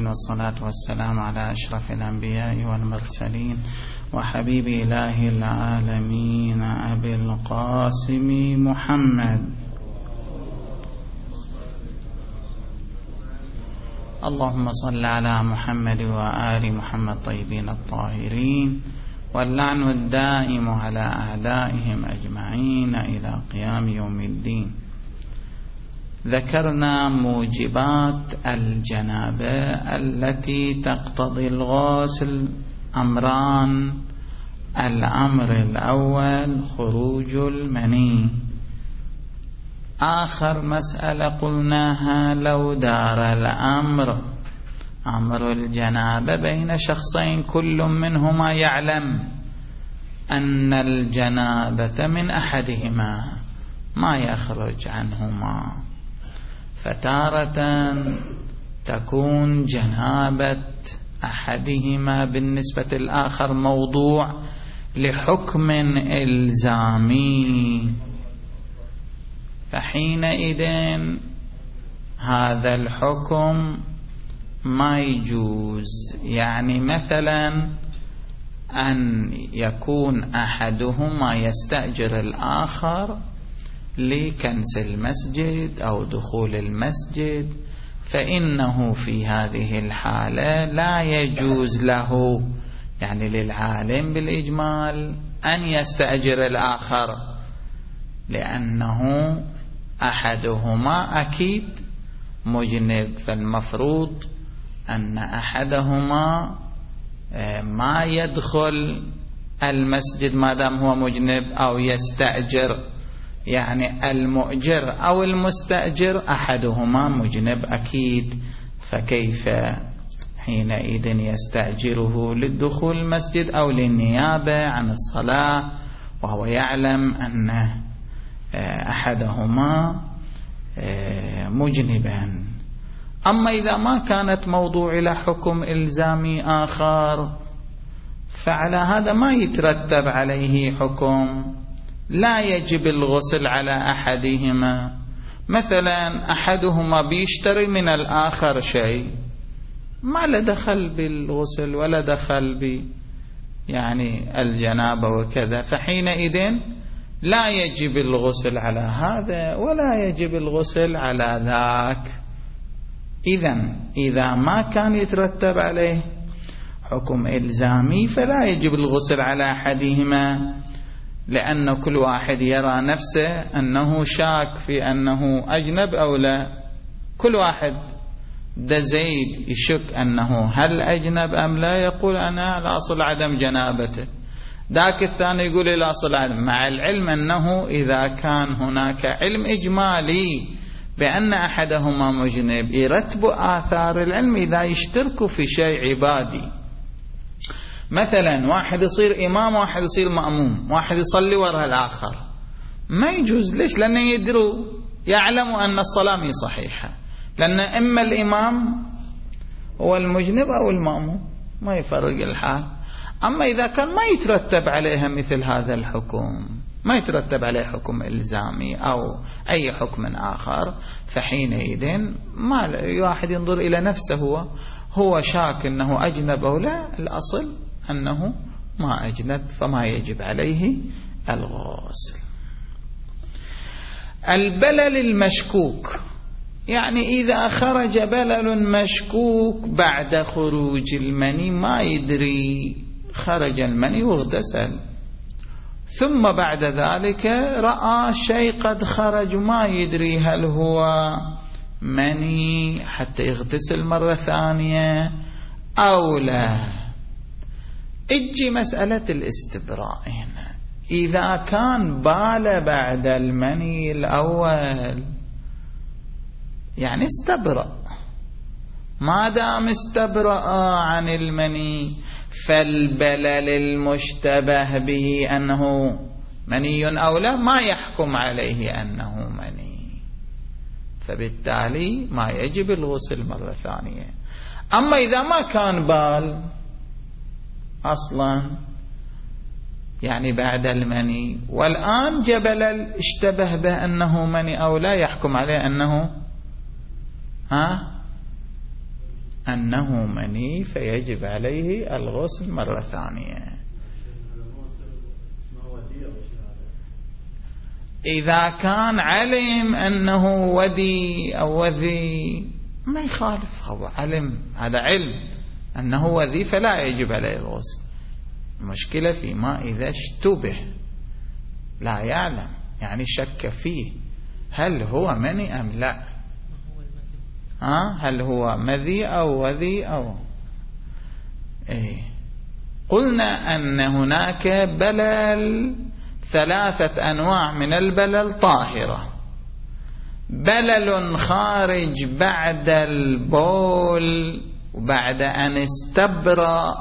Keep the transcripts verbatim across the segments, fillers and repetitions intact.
العالمين، والصلاة والسلام على أشرف الأنبياء والمرسلين وحبيب إله العالمين أبي القاسم محمد. اللهم صل على محمد وآل محمد طيبين الطاهرين، واللعن الدائم على أعدائهم أجمعين إلى قيام يوم الدين. ذكرنا موجبات الجنابة التي تقتضي الغسل أمران. الأمر الأول خروج المني. آخر مسألة قلناها لو دار الأمر أمر الجنابة بين شخصين كل منهما يعلم أن الجنابة من أحدهما ما يخرج عنهما، فتارة تكون جنابة أحدهما بالنسبة للآخر موضوع لحكم إلزامي، فحينئذ هذا الحكم ما يجوز. يعني مثلا أن يكون أحدهما يستأجر الآخر لكنس المسجد أو دخول المسجد، فإنه في هذه الحالة لا يجوز له، يعني للعالم بالإجمال، أن يستأجر الآخر، لأنه أحدهما أكيد مجنب، فالمفروض أن أحدهما ما يدخل المسجد ما دام هو مجنب أو يستأجر، يعني المؤجر أو المستأجر أحدهما مجنب أكيد، فكيف حينئذ يستأجره للدخول المسجد أو للنيابة عن الصلاة وهو يعلم أن أحدهما مجنبا؟ أما إذا ما كانت موضوع إلى حكم إلزامي آخر، فعلى هذا ما يترتب عليه حكم، لا يجب الغسل على أحدهما. مثلا أحدهما بيشتري من الآخر شيء ما له دخل بالغسل ولا دخل ب يعني الجنابة وكذا، فحينئذ لا يجب الغسل على هذا ولا يجب الغسل على ذاك. إذن إذا ما كان يترتب عليه حكم إلزامي فلا يجب الغسل على أحدهما، لأن كل واحد يرى نفسه أنه شاك في أنه أجنب أو لا. كل واحد ده زيد يشك أنه هل أجنب أم لا، يقول أنا الأصل عدم جنابته، ذاك الثاني يقول الأصل عدم، مع العلم أنه إذا كان هناك علم إجمالي بأن أحدهما مجنب يرتب آثار العلم إذا يشتركوا في شيء عبادي. مثلا واحد يصير إمام واحد يصير مأموم، واحد يصلي وراء الآخر، ما يجوز. ليش؟ لأنه يدروا يعلموا أن الصلاة مي صحيحة، لأن إما الإمام هو المجنب أو المأموم، ما يفرق الحال. أما إذا كان ما يترتب عليها مثل هذا الحكم، ما يترتب عليه حكم إلزامي أو أي حكم آخر، فحينئذ ما واحد ينظر إلى نفسه، هو هو شاك أنه أجنب أو لا، الأصل أنه ما أجنب، فما يجب عليه الغسل. البلل المشكوك، يعني إذا خرج بلل مشكوك بعد خروج المني، ما يدري خرج المني واغتسل، ثم بعد ذلك رأى شيء قد خرج، ما يدري هل هو مني حتى يغتسل مرة ثانية أو لا. اجي مسألة الاستبراء هنا. إذا كان بال بعد المني الأول يعني استبرأ، ما دام استبرأ عن المني، فالبلل المشتبه به أنه مني أو لا ما يحكم عليه أنه مني، فبالتالي ما يجب الغسل مرة ثانية. أما إذا ما كان بال أصلا، يعني بعد المني، والآن جبل اشتبه به أنه مني أو لا، يحكم عليه أنه ها أنه مني فيجب عليه الغسل مرة ثانية. إذا كان علم أنه ودي أو وذي ما يخالف، هو علم، هذا علم أنه وذي فلا يجب عليه الغسل. المشكلة فيما إذا اشتبه لا يعلم، يعني شك فيه هل هو مني أم لا، ها هل هو مذي أو وذي أو إيه. قلنا أن هناك بلل، ثلاثة أنواع من البلل طاهرة: بلل خارج بعد البول وبعد أن استبرأ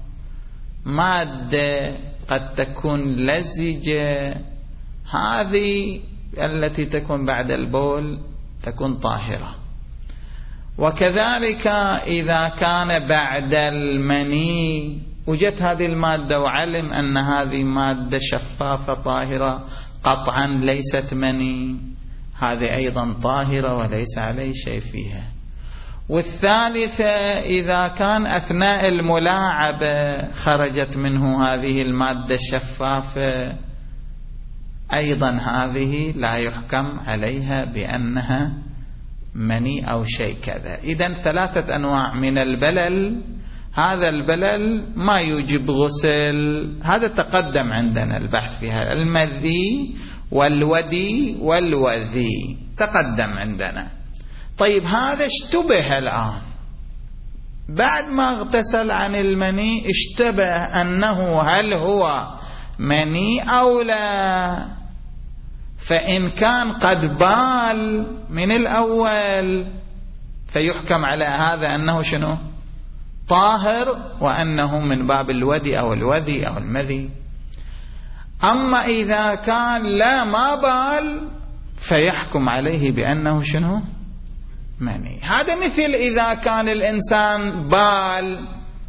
مادة قد تكون لزجة، هذه التي تكون بعد البول تكون طاهرة. وكذلك إذا كان بعد المني وجدت هذه المادة وعلم أن هذه مادة شفافة طاهرة قطعا ليست مني، هذه أيضا طاهرة وليس عليه شيء فيها. والثالثة إذا كان أثناء الملاعبة خرجت منه هذه المادة الشفافة، أيضا هذه لا يحكم عليها بأنها مني أو شيء كذا. إذن ثلاثة أنواع من البلل. هذا البلل ما يوجب غسل، هذا تقدم عندنا البحث فيها، المذي والودي والوذي تقدم عندنا. طيب هذا اشتبه الآن بعد ما اغتسل عن المني، اشتبه أنه هل هو مني أو لا. فإن كان قد بال من الأول فيحكم على هذا أنه شنو؟ طاهر، وأنه من باب الودي أو الوذي أو المذي. أما إذا كان لا ما بال فيحكم عليه بأنه شنو؟ مني. هذا مثل إذا كان الإنسان بال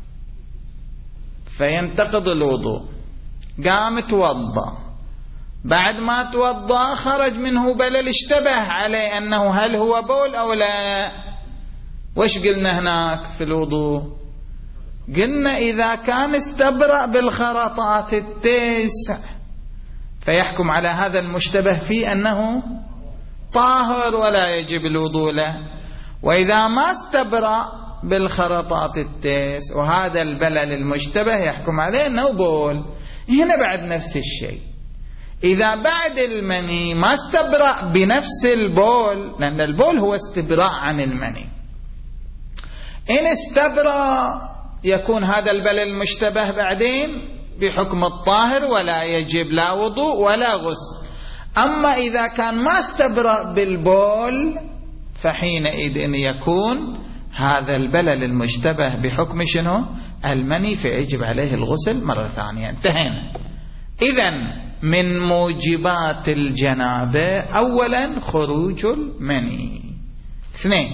فينتقض الوضوء، قام توضأ، بعد ما توضأ خرج منه بلل، اشتبه عليه أنه هل هو بول أو لا. وش قلنا هناك في الوضوء؟ قلنا إذا كان استبرأ بالخرطات التسع فيحكم على هذا المشتبه فيه أنه طاهر ولا يجب الوضوء له. وإذا ما استبرأ بالخرطات التسع وهذا البلل المشتبه يحكم عليه أنه بول. هنا بعد نفس الشيء، إذا بعد المني ما استبرأ بنفس البول، لأن البول هو استبراء عن المني، إن استبرأ يكون هذا البلل المشتبه بعدين بحكم الطاهر ولا يجب لا وضوء ولا غسل. أما إذا كان ما استبرأ بالبول فحينئذ يكون هذا البلل المشتبه بحكم شنو؟ المني، فيجب عليه الغسل مرة ثانية. انتهينا. إذن من موجبات الجنابة أولا خروج المني. اثنين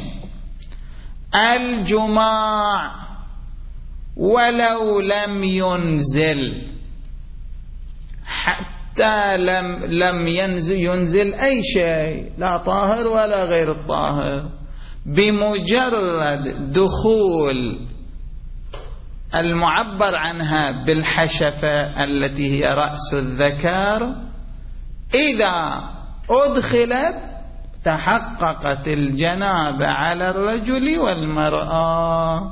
الجماع ولو لم ينزل، حتى لم لم ينزل, ينزل أي شيء، لا طاهر ولا غير الطاهر، بمجرد دخول المعبر عنها بالحشفة التي هي رأس الذكر، إذا أدخلت تحققت الجنابة على الرجل والمرأة،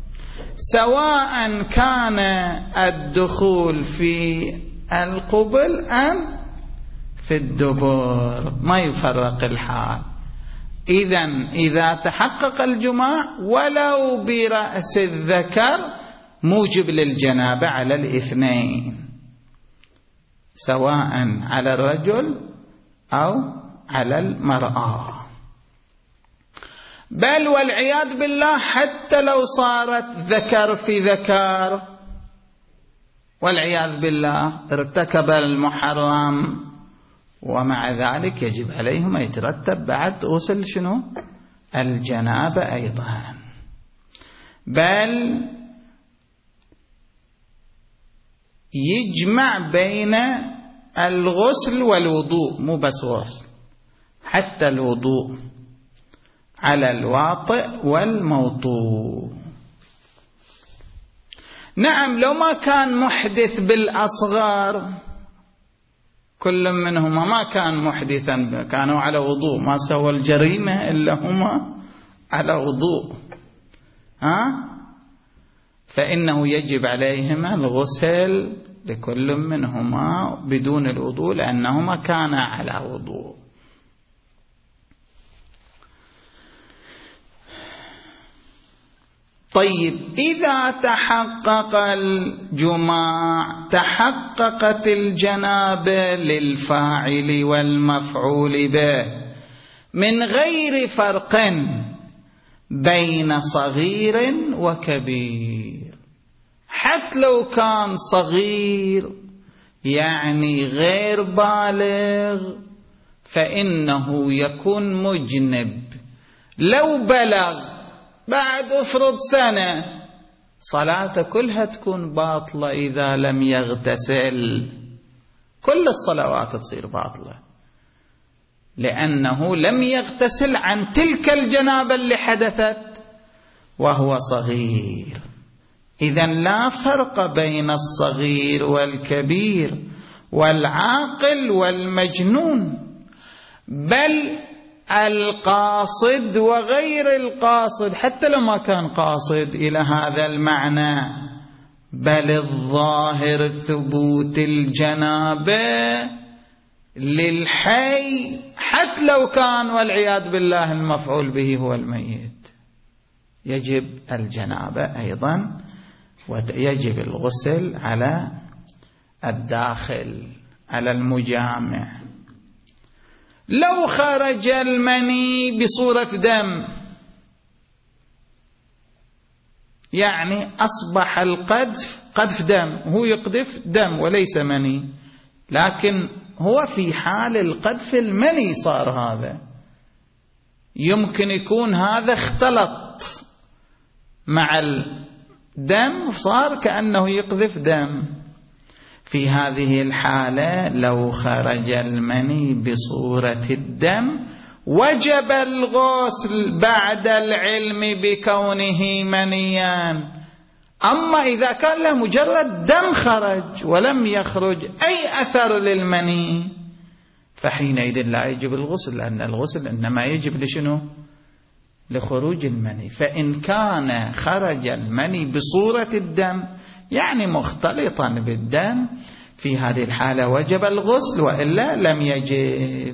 سواء كان الدخول في القبل أم في الدبر، ما يفرق الحال. إذن إذا تحقق الجماع ولو برأس الذكر موجب للجنابة على الاثنين، سواء على الرجل أو على المرأة. بل والعياذ بالله حتى لو صارت ذكر في ذكر والعياذ بالله ارتكب المحرم، ومع ذلك يجب عليهم أن يترتب بعد غسل شنو؟ الجنابة أيضا. بل يجمع بين الغسل والوضوء، مو بس غسل، حتى الوضوء. على الواطئ والموطوء. نعم لو ما كان محدث بالأصغر، كل منهما ما كان محدثا، كانوا على وضوء، ما سوى الجريمة إلا هما على وضوء، ها؟ فإنه يجب عليهما الغسل لكل منهما بدون الوضوء، لأنهما كانا على وضوء. طيب إذا تحقق الجماع تحققت الجنابة للفاعل والمفعول به من غير فرق بين صغير وكبير. حتى لو كان صغير يعني غير بالغ فإنه يكون مجنب. لو بلغ بعد افرض سنة صلاته كلها تكون باطلة إذا لم يغتسل، كل الصلوات تصير باطلة، لأنه لم يغتسل عن تلك الجنابة اللي حدثت وهو صغير. إذن لا فرق بين الصغير والكبير والعاقل والمجنون، بل القاصد وغير القاصد حتى لو ما كان قاصد إلى هذا المعنى، بل الظاهر ثبوت الجنابة للحي حتى لو كان والعياذ بالله المفعول به هو الميت، يجب الجنابة أيضا ويجب الغسل على الداخل على المجامع. لو خرج المني بصورة دم، يعني أصبح القذف قذف دم، هو يقذف دم وليس مني، لكن هو في حال القذف المني صار هذا، يمكن يكون هذا اختلط مع الدم صار كأنه يقذف دم. في هذه الحالة لو خرج المني بصورة الدم وجب الغسل بعد العلم بكونه منيا. أما إذا كان له مجرد دم خرج ولم يخرج أي أثر للمني فحينئذ لا يجب الغسل، لأن الغسل إنما يجب لشنو؟ لخروج المني. فإن كان خرج المني بصورة الدم يعني مختلطا بالدم، في هذه الحالة وجب الغسل، وإلا لم يجب.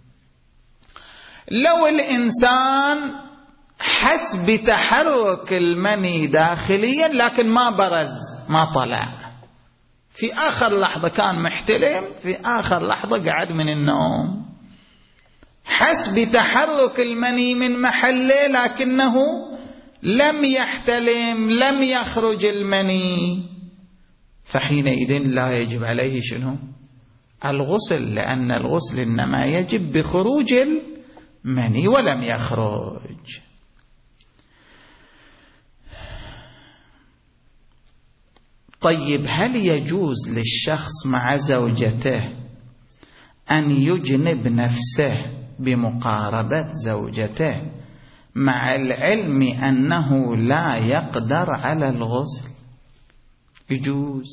لو الإنسان حس بتحرك المني داخليا لكن ما برز ما طلع، في آخر لحظة كان محتلم، في آخر لحظة قعد من النوم، حس بتحرك المني من محله لكنه لم يحتلم لم يخرج المني، فحينئذ لا يجب عليه شنو؟ الغسل، لأن الغسل إنما يجب بخروج المني ولم يخرج. طيب هل يجوز للشخص مع زوجته أن يجنب نفسه بمقاربة زوجته مع العلم أنه لا يقدر على الغسل؟ يجوز،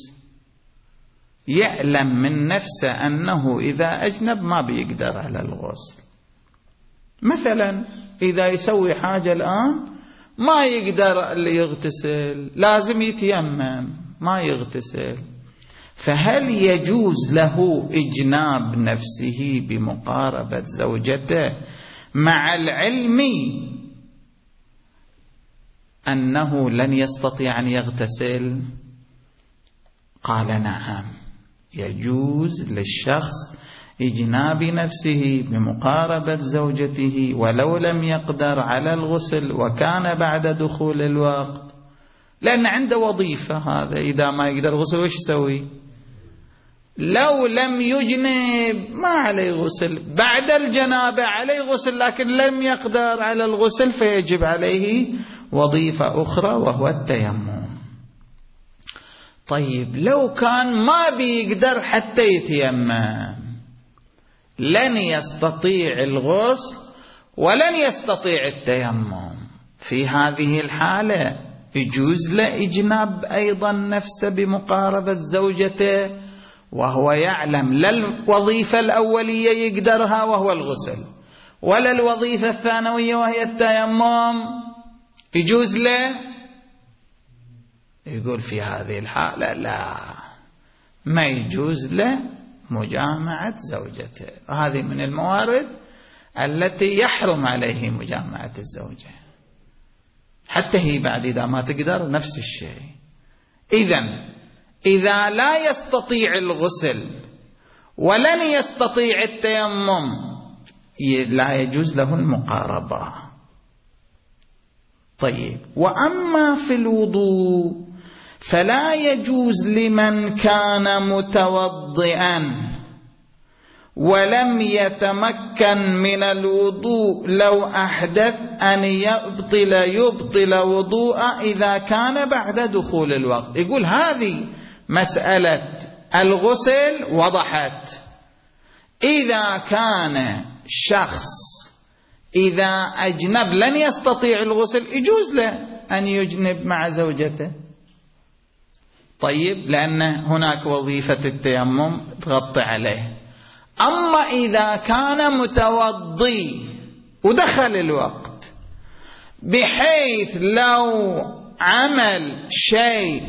يعلم من نفسه أنه إذا أجنب ما بيقدر على الغسل. مثلا إذا يسوي حاجة الآن ما يقدر اللي يغتسل، لازم يتيمم ما يغتسل، فهل يجوز له إجناب نفسه بمقاربة زوجته مع العلم أنه لن يستطيع أن يغتسل؟ قال نعم، يجوز للشخص إجناب نفسه بمقاربة زوجته ولو لم يقدر على الغسل وكان بعد دخول الوقت، لأن عنده وظيفة. هذا إذا ما يقدر غسل وش يسوي؟ لو لم يجنب ما عليه غسل، بعد الجنابة عليه غسل، لكن لم يقدر على الغسل فيجب عليه وظيفة أخرى وهو التيمم. طيب لو كان ما بيقدر حتى يتيمم، لن يستطيع الغسل ولن يستطيع التيمم، في هذه الحالة يجوز له إجناب أيضا نفسه بمقاربة زوجته، وهو يعلم لا الوظيفة الأولية يقدرها وهو الغسل ولا الوظيفة الثانوية وهي التيمم، يجوز له. يقول في هذه الحالة لا، ما يجوز له مجامعة زوجته. هذه من الموارد التي يحرم عليه مجامعة الزوجة، حتى هي بعد إذا ما تقدر نفس الشيء. إذن إذا لا يستطيع الغسل ولن يستطيع التيمم لا يجوز له المقاربة. طيب، وأما في الوضوء فلا يجوز لمن كان متوضئا ولم يتمكن من الوضوء لو أحدث أن يبطل يبطل وضوء إذا كان بعد دخول الوقت. يقول هذه مسألة الغسل وضحت. إذا كان شخص إذا أجنب لن يستطيع الغسل يجوز له أن يجنب مع زوجته، طيب، لأن هناك وظيفة التيمم تغطي عليه. أما إذا كان متوضي ودخل الوقت بحيث لو عمل شيء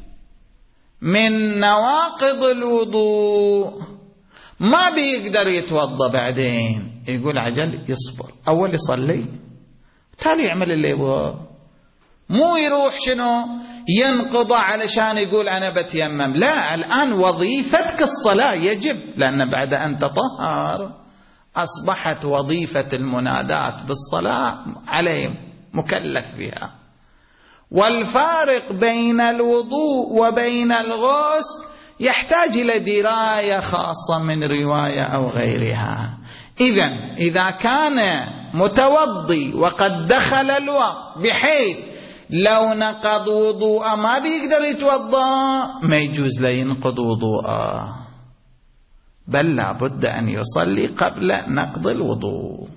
من نواقض الوضوء ما بيقدر يتوضى بعدين، يقول عجل يصبر، أول يصلي تالي يعمل اللي يبغى، مو يروح شنو ينقضى علشان يقول أنا بتيمم. لا، الآن وظيفتك الصلاة يجب، لأن بعد أن تطهر أصبحت وظيفة المنادات بالصلاة عليه مكلف بها. والفارق بين الوضوء وبين الغسل يحتاج إلى دراية خاصة من رواية أو غيرها. إذن إذا كان متوضي وقد دخل الوقت بحيث لو نقض وضوء ما بيقدر يتوضا ما يجوز له ينقض وضوءه، بل لا بد أن يصلي قبل نقض الوضوء.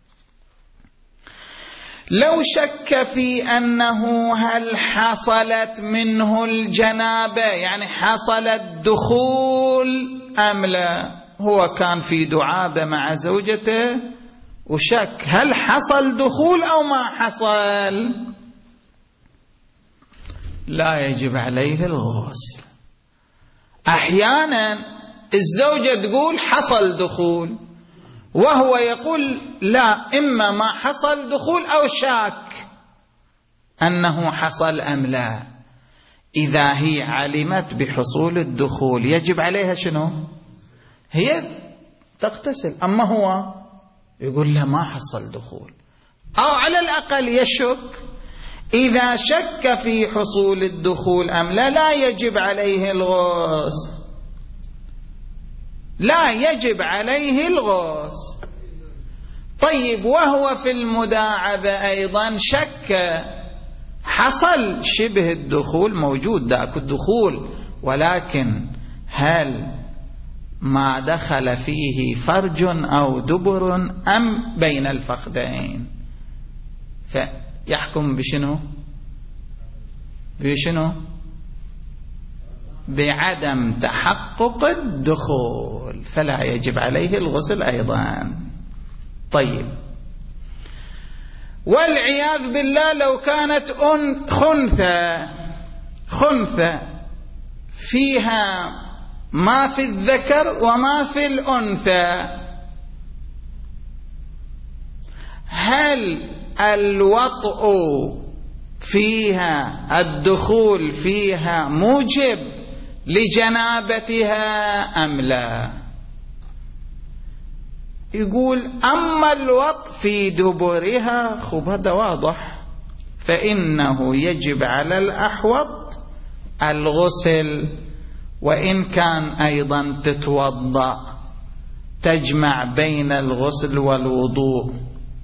لو شك في أنه هل حصلت منه الجنابة، يعني حصل الدخول أم لا، هو كان في دعابة مع زوجته وشك هل حصل دخول أو ما حصل، لا يجب عليه الغسل. أحيانا الزوجة تقول حصل دخول وهو يقول لا، إما ما حصل دخول أو شاك أنه حصل أم لا. إذا هي علمت بحصول الدخول يجب عليها شنو؟ هي تغتسل. أما هو يقول لا ما حصل دخول، أو على الأقل يشك. إذا شك في حصول الدخول أم لا لا يجب عليه الغسل، لا يجب عليه الغسل. طيب، وهو في المداعبة أيضا شك، حصل شبه الدخول موجود ذاك الدخول، ولكن هل ما دخل فيه فرج أو دبر أم بين الفخذين، فيحكم بشنو بشنو بعدم تحقق الدخول، فلا يجب عليه الغسل أيضا. طيب، والعياذ بالله لو كانت خنثى خنثى فيها ما في الذكر وما في الأنثى، هل الوطء فيها الدخول فيها موجب لجنابتها أم لا؟ يقول أما الوطء في دبرها، خب هذا واضح، فإنه يجب على الأحوط الغسل، وإن كان أيضا تتوضأ تجمع بين الغسل والوضوء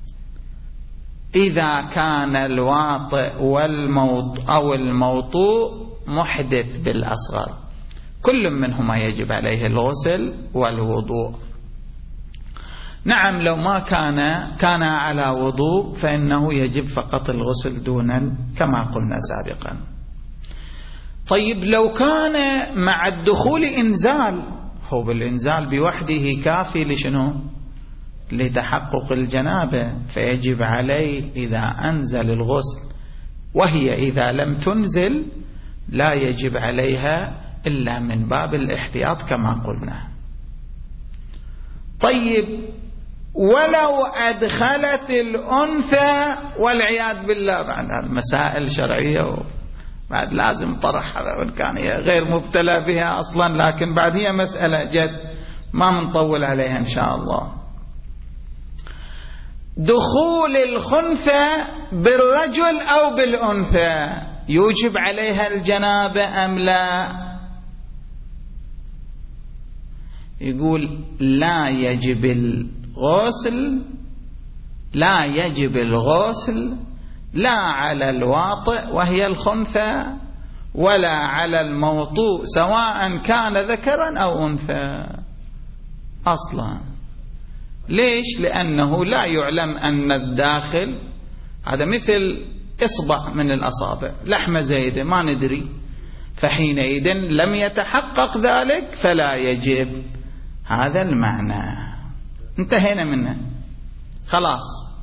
إذا كان الواطئ والموط أو الموطوء محدث بالأصغر، كل منهما يجب عليه الغسل والوضوء. نعم لو ما كان كان على وضوء فإنه يجب فقط الغسل دون كما قلنا سابقا. طيب لو كان مع الدخول إنزال، هو بالإنزال بوحده كافي لشنو؟ لتحقق الجنابة، فيجب عليه إذا أنزل الغسل، وهي إذا لم تنزل لا يجب عليها إلا من باب الاحتياط كما قلنا. طيب ولو أدخلت الأنثى والعياذ بالله، بعد هذه مسائل شرعية بعد لازم طرحها وإن كان هي غير مبتلى بها أصلا، لكن بعد هي مسألة جد ما منطول عليها إن شاء الله. دخول الخنثى بالرجل أو بالأنثى يوجب عليها الجنابة أم لا؟ يقول لا يجب الغسل، لا يجب الغسل لا على الواطئ وهي الخنثى ولا على الموطوء سواء كان ذكرا أو أنثى أصلا. ليش؟ لأنه لا يعلم أن الداخل هذا مثل إصبع من الأصابع، لحمة زايدة ما ندري، فحينئذ لم يتحقق ذلك فلا يجب. هذا المعنى، انتهينا منه خلاص.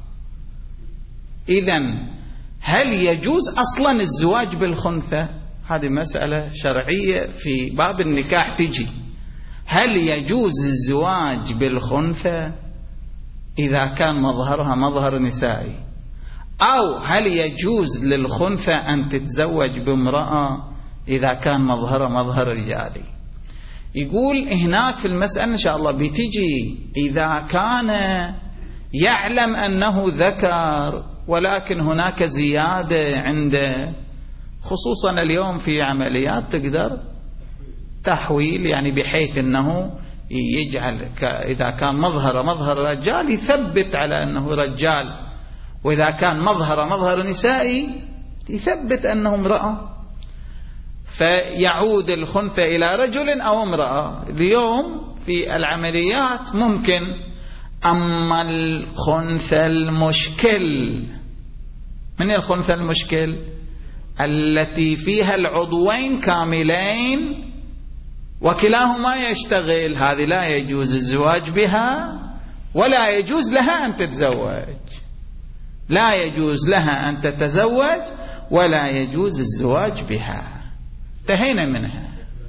إذن هل يجوز أصلا الزواج بالخنثى؟ هذه مسألة شرعية في باب النكاح تجي. هل يجوز الزواج بالخنثى إذا كان مظهرها مظهر نسائي، أو هل يجوز للخنثى أن تتزوج بامرأة إذا كان مظهرها مظهر رجالي؟ يقول هناك في المسألة إن شاء الله بتجي إذا كان يعلم أنه ذكر ولكن هناك زيادة عنده، خصوصا اليوم في عمليات تقدر تحويل، يعني بحيث أنه يجعل إذا كان مظهر مظهر رجال يثبت على أنه رجال، وإذا كان مظهر مظهر نسائي يثبت أنه امرأة، فيعود الخنثى إلى رجل أو امرأة. اليوم في العمليات ممكن. أما الخنثى المشكل، من الخنثى المشكل؟ التي فيها العضوين كاملين وكلاهما يشتغل، هذه لا يجوز الزواج بها ولا يجوز لها أن تتزوج، لا يجوز لها أن تتزوج ولا يجوز الزواج بها. انتهينا منها.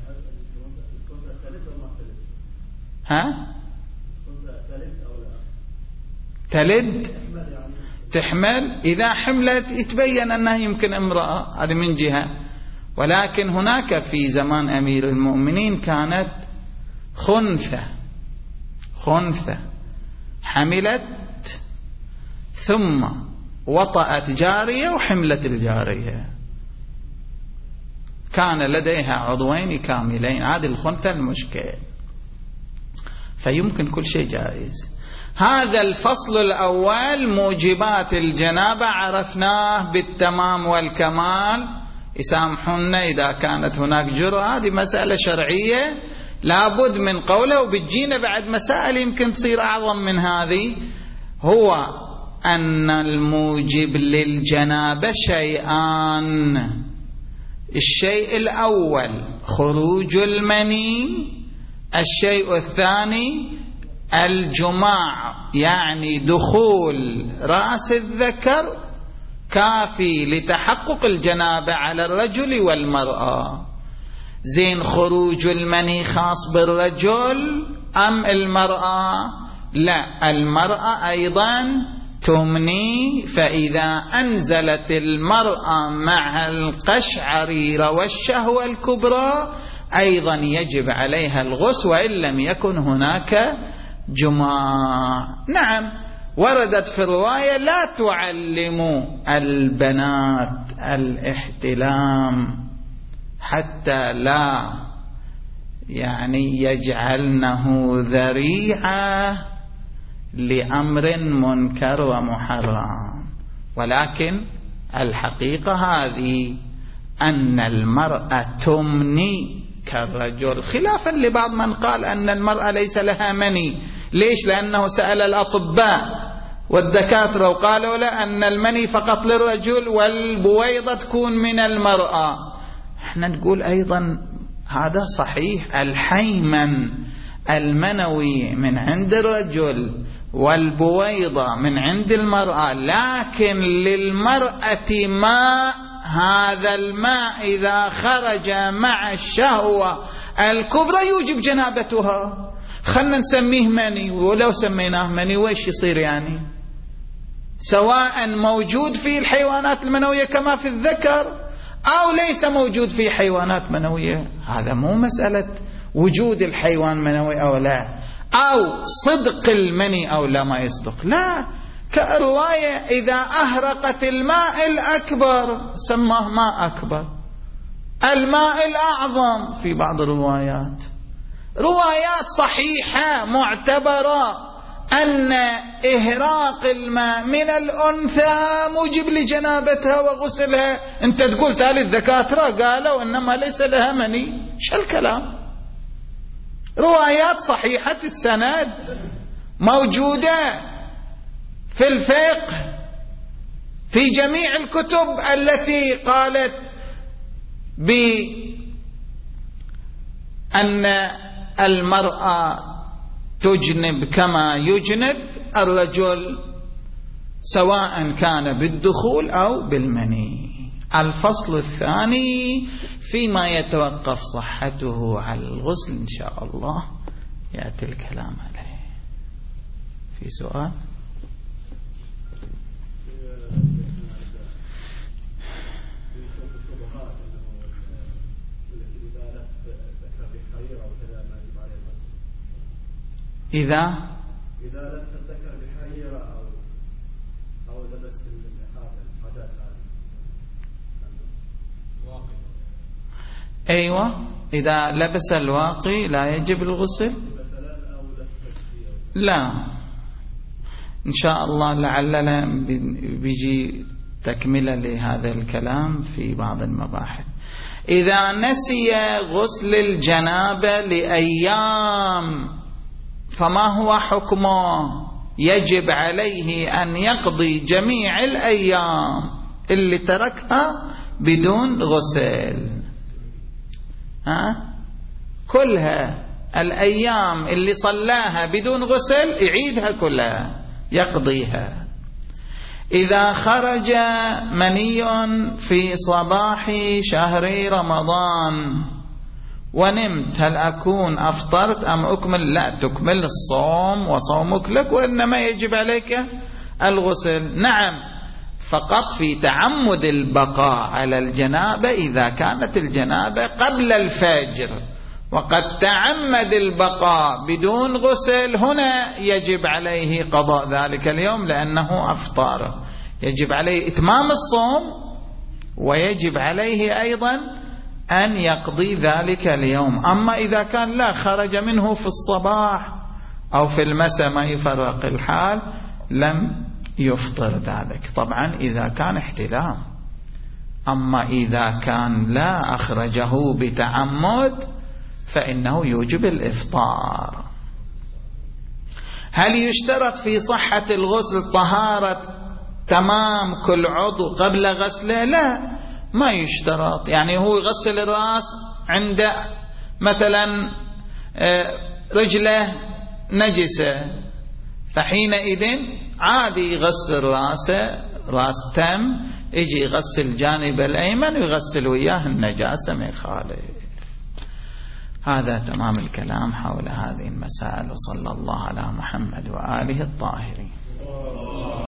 ها؟ تلد تحمل، إذا حملت يتبين أنها يمكن امرأة، هذه من جهة. ولكن هناك في زمان أمير المؤمنين كانت خنثى خنثى حملت ثم وطأت جارية وحملت الجارية، كان لديها عضوين كاملين، هذه الخنثى المشكل، فيمكن كل شيء جائز. هذا الفصل الأول موجبات الجنابة عرفناه بالتمام والكمال. يسامحونا إذا كانت هناك جرأة، هذه مسألة شرعية لابد من قوله، وبتجينا بعد مسائل يمكن تصير أعظم من هذه. هو أن الموجب للجنابة شيئان: الشيء الأول خروج المني، الشيء الثاني الجماع، يعني دخول رأس الذكر كافي لتحقق الجنابة على الرجل والمرأة. زين، خروج المني خاص بالرجل أم المرأة؟ لا، المرأة أيضا تمني، فإذا أنزلت المرأة مع القشعريرة والشهوة الكبرى أيضا يجب عليها الغسل وإن لم يكن هناك جماع. نعم، وردت في الرواية لا تعلموا البنات الاحتلام حتى لا يعني يجعلنه ذريعة لأمر منكر ومحرم. ولكن الحقيقة هذه أن المرأة تمني كالرجل، خلافا لبعض من قال أن المرأة ليس لها مني، ليش؟ لأنه سأل الأطباء والدكاترة وقالوا له أن المني فقط للرجل والبويضة تكون من المرأة. احنا نقول أيضا هذا صحيح، الحيمن المنوي من عند الرجل والبويضة من عند المرأة، لكن للمرأة ماء، هذا الماء إذا خرج مع الشهوة الكبرى يوجب جنابتها. خلنا نسميه مني، ولو سميناه مني ويش يصير يعني؟ سواء موجود في الحيوانات المنوية كما في الذكر أو ليس موجود في حيوانات منوية. هذا مو مسألة وجود الحيوان منوي أو لا، أو صدق المني أو لا ما يصدق، لا، كالرواية إذا أهرقت الماء الأكبر سماه ماء أكبر، الماء الأعظم في بعض الروايات، روايات صحيحة معتبرة أن إهراق الماء من الأنثى موجب لجنابتها وغسلها. أنت تقول تالي الدكاترة قالوا إنما ليس لها مني، شو الكلام؟ روايات صحيحة السند موجودة في الفقه في جميع الكتب التي قالت بأن المرأة تجنب كما يجنب الرجل سواء كان بالدخول أو بالمني. الفصل الثاني فيما يتوقف صحته على الغسل إن شاء الله يأتي الكلام عليه. في سؤال؟ إذا إذا لم تذكر بحريرة أو أو لبس الحاجات الواقي. أيوة، إذا لبس الواقي لا يجب الغسل. لا، إن شاء الله لعلنا بيجي تكملة لهذا الكلام في بعض المباحث. إذا نسي غسل الجنابة لأيام فما هو حكمه؟ يجب عليه أن يقضي جميع الأيام اللي تركها بدون غسل، ها؟ كلها الأيام اللي صلاها بدون غسل يعيدها كلها، يقضيها. إذا خرج مني في صباح شهر رمضان ونمت هل أكون أفطرت أم أكمل؟ لا، تكمل الصوم وصومك لك، وإنما يجب عليك الغسل. نعم، فقط في تعمد البقاء على الجنابة إذا كانت الجنابة قبل الفجر وقد تعمد البقاء بدون غسل، هنا يجب عليه قضاء ذلك اليوم لأنه أفطر، يجب عليه إتمام الصوم ويجب عليه أيضا أن يقضي ذلك اليوم. أما إذا كان لا، خرج منه في الصباح أو في المساء ما يفرق الحال، لم يفطر ذلك، طبعا إذا كان احتلام. أما إذا كان لا، أخرجه بتعمد، فإنه يوجب الإفطار. هل يشترط في صحة الغسل طهارة تمام كل عضو قبل غسله؟ لا، ما يشترط. يعني هو يغسل الرأس عند مثلا رجله نجسة، فحينئذ عادي يغسل رأسه، رأس تم، يجي يغسل الجانب الأيمن ويغسل وياه النجاسة ما يخالف. هذا تمام الكلام حول هذه المسائل، وصلى الله على محمد وآله الطاهرين.